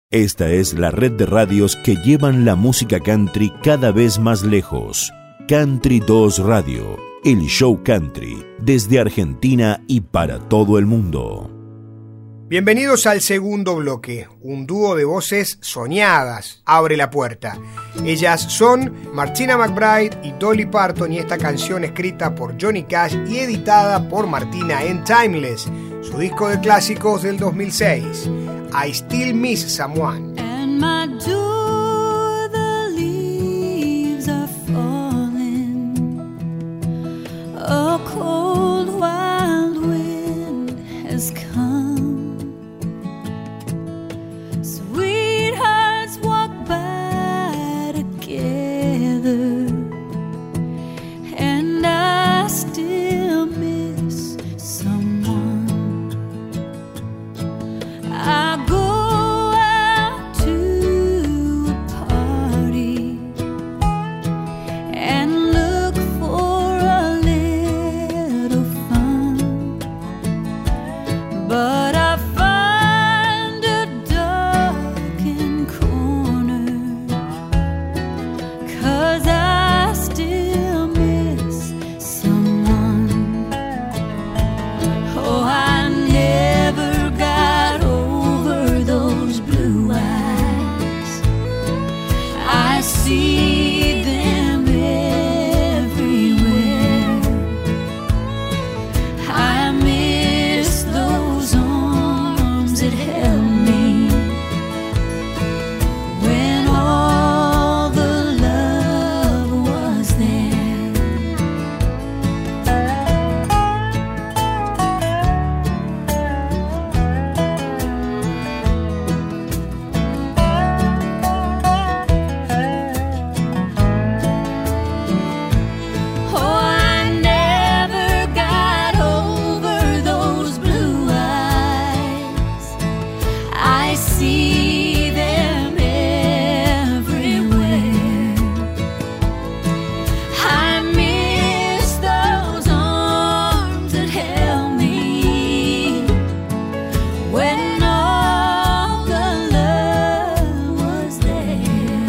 Esta es la red de radios que llevan la música country cada vez más lejos. Country 2 Radio, el show country, desde Argentina y para todo el mundo. Bienvenidos al segundo bloque. Un dúo de voces soñadas abre la puerta. Ellas son Martina McBride y Dolly Parton, y esta canción escrita por Johnny Cash y editada por Martina en Timeless, su disco de clásicos del 2006. I Still Miss Someone. And my door, the leaves are falling. A cold wild wind has come. Sweethearts walk by together, and I still miss someone. I go out to a party and look for a little fun, but I find a darkened corner, 'cause I still miss someone. Oh, I never got over those blue eyes. I see them everywhere. I miss those arms that held me when all the love was there. Oh, I never got over those blue eyes. I see them everywhere. I miss those arms that held me when all the love was there.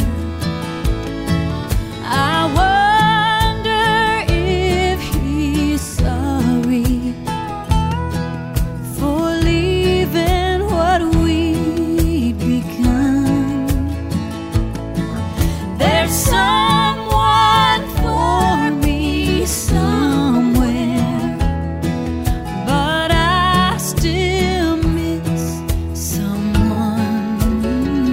I wonder if he's sorry for leaving what we'd begun. There's someone for me somewhere, but I still miss someone.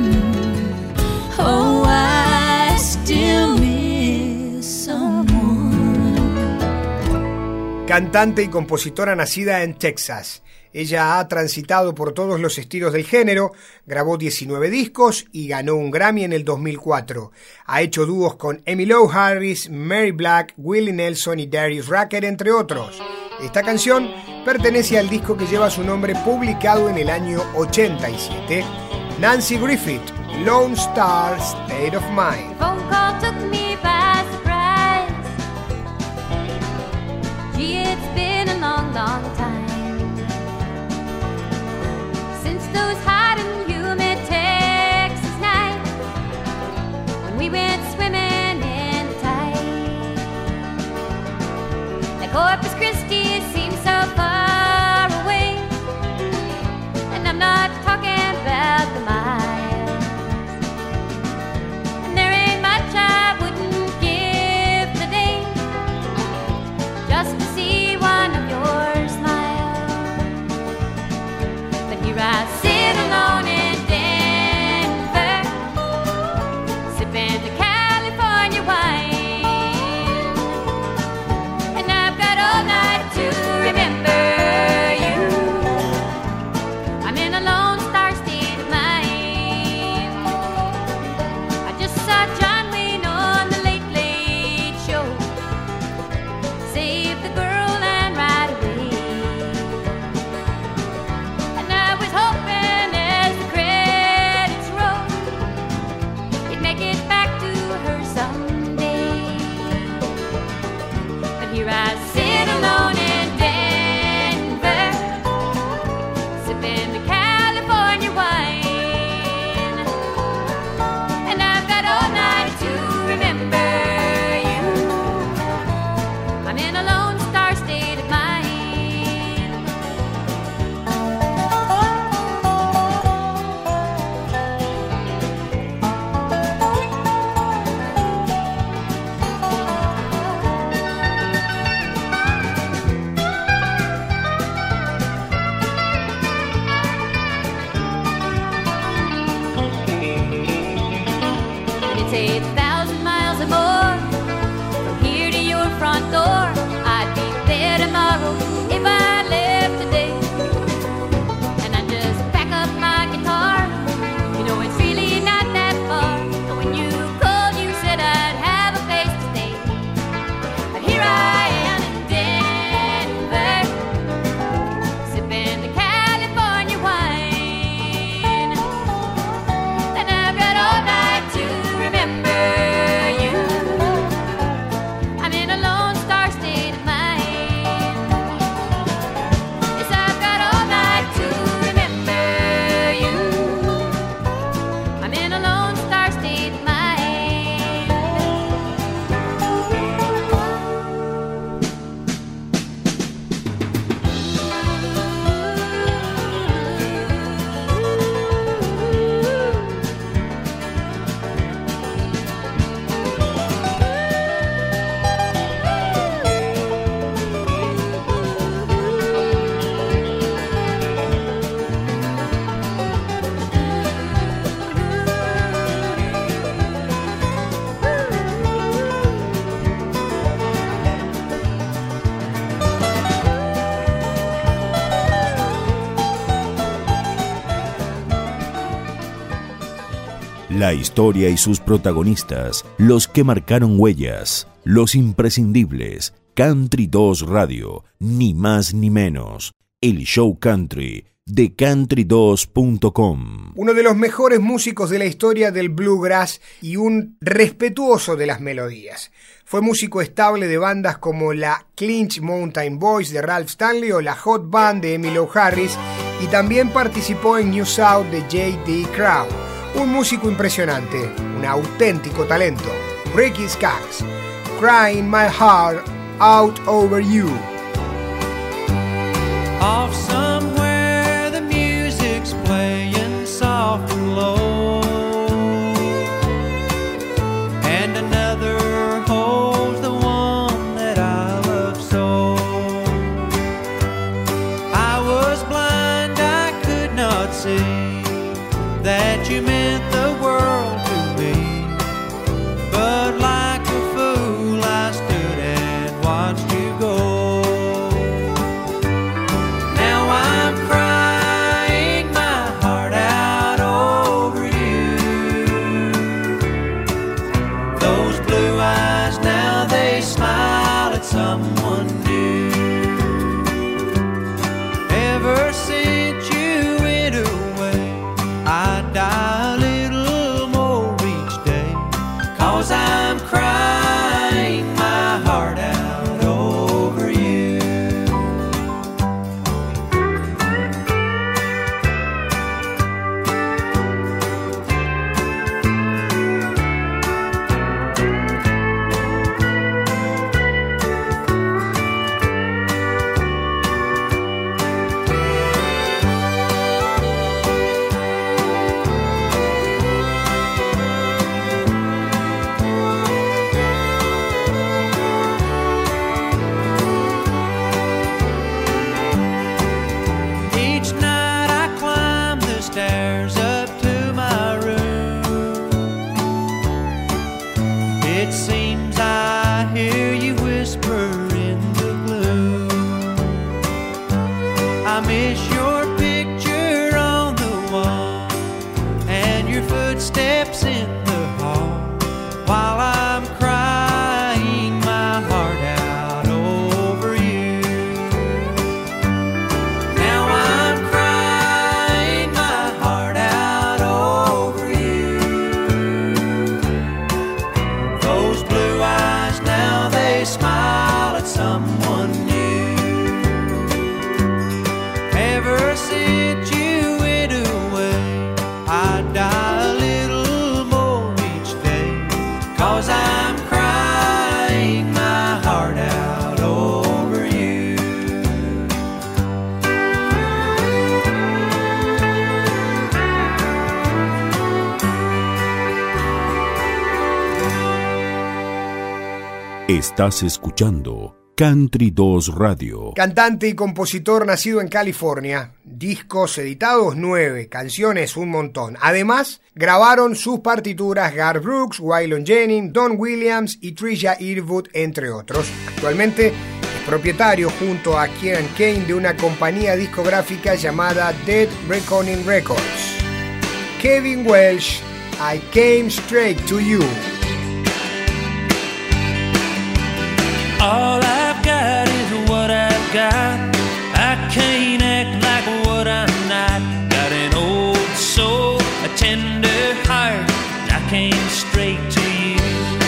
Oh, I still miss someone. Cantante y compositora nacida en Texas. Ella ha transitado por todos los estilos del género, grabó 19 discos y ganó un Grammy en el 2004. Ha hecho dúos con Emmylou Harris, Mary Black, Willie Nelson y Darius Rucker, entre otros. Esta canción pertenece al disco que lleva su nombre, publicado en el año 87. Nancy Griffith, Lone Star State of Mind. Phone call took me by surprise. Gee, it's been a long, long time since those hot and humid Texas nights when we went swimming in the tide. The Corpus Christi seems so far away, and I'm not talking about the miles. And there ain't much I wouldn't give today just to see one of your smiles. But here I sit alone It's 8,000 miles or more from here to your front door. I'd be there tomorrow if I left today. And I just pack up my guitar. You know it's really not that far. And when you called, you said I'd have a place to stay. But here I am in Denver, sipping the California wine. And I've got all night to remember you. I'm in a lone star state of mind. Yes, I've got all night to remember you. I'm in a lone star state of mind. La historia y sus protagonistas, los que marcaron huellas, los imprescindibles. Country 2 Radio, ni más ni menos. El show country de country2.com. Uno de los mejores músicos de la historia del bluegrass y un respetuoso de las melodías. Fue músico estable de bandas como la Clinch Mountain Boys de Ralph Stanley o la Hot Band de Emmylou Harris, y también participó en New South de J.D. Crowe. Un músico impresionante, un auténtico talento. Ricky Skaggs, Crying My Heart Out Over You. Off somewhere the music's playing soft and low, and another holds the one that I love so. I was blind, I could not see that you meant the world to me, but like a fool I stood and watched you go. Now I'm crying my heart out over you. Those blue eyes now, they smile at someone new. Ever since you went away, I die a little more each day, 'cause I'm crying my heart out over you. Each night I climb the stairs up to my room. It seems I hear you whisper in the gloom. I miss your picture on the wall and your footsteps in the hall, while I'm crying my heart out over you. Now I'm crying my heart out over you. Those blue eyes now, they smile at someone new. Ever since you went away, I die a little more each day, 'cause I'm crying my heart out over you. Estás escuchando Country 2 Radio. Cantante y compositor nacido en California. Discos editados 9, canciones un montón. Además, grabaron sus partituras Garth Brooks, Waylon Jennings, Don Williams y Trisha Yearwood, entre otros. Actualmente es propietario junto a Kieran Kane de una compañía discográfica llamada Dead Reckoning Records. Kevin Welsh, I Came Straight to You. All I've got is what I've got. I can't act like what I'm not. Got an old soul, a tender heart, and I came straight to you.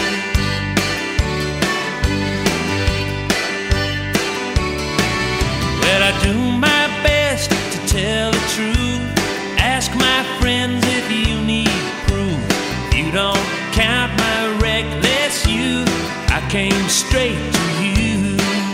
Well, I do my best to tell the truth. Ask my friends if you need proof. If you don't count my reckless youth, I came straight to you.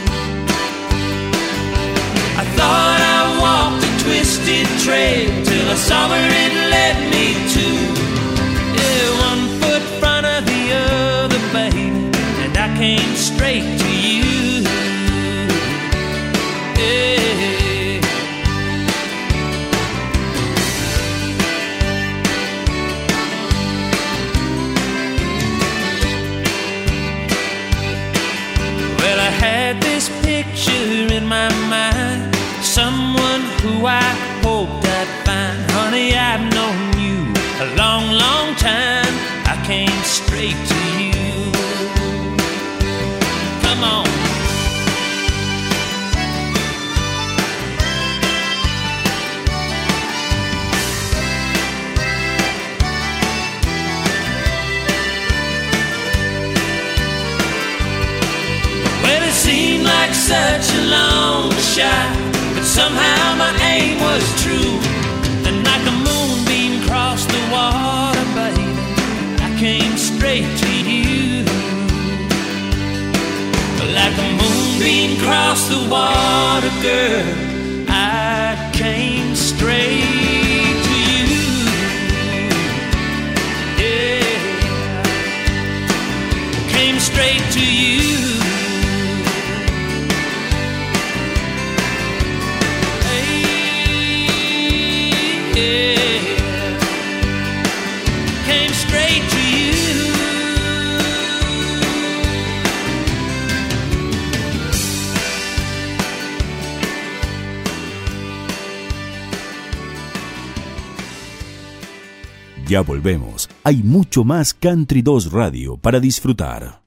I thought I walked a twisted trail till I saw where it led me to. Yeah, one foot in front of the other, baby, and I came straight to you. Yeah. Had this picture in my mind, someone who I hoped I'd find. Honey, I've known you a long, long time. I came straight to you. Come on. Seemed like such a long shot, but somehow my aim was true. And like a moonbeam crossed the water, baby, I came straight to you. Like a moonbeam crossed the water, girl, I came straight to you. Yeah, came straight to you. Ya volvemos. Hay mucho más Country 2 Radio para disfrutar.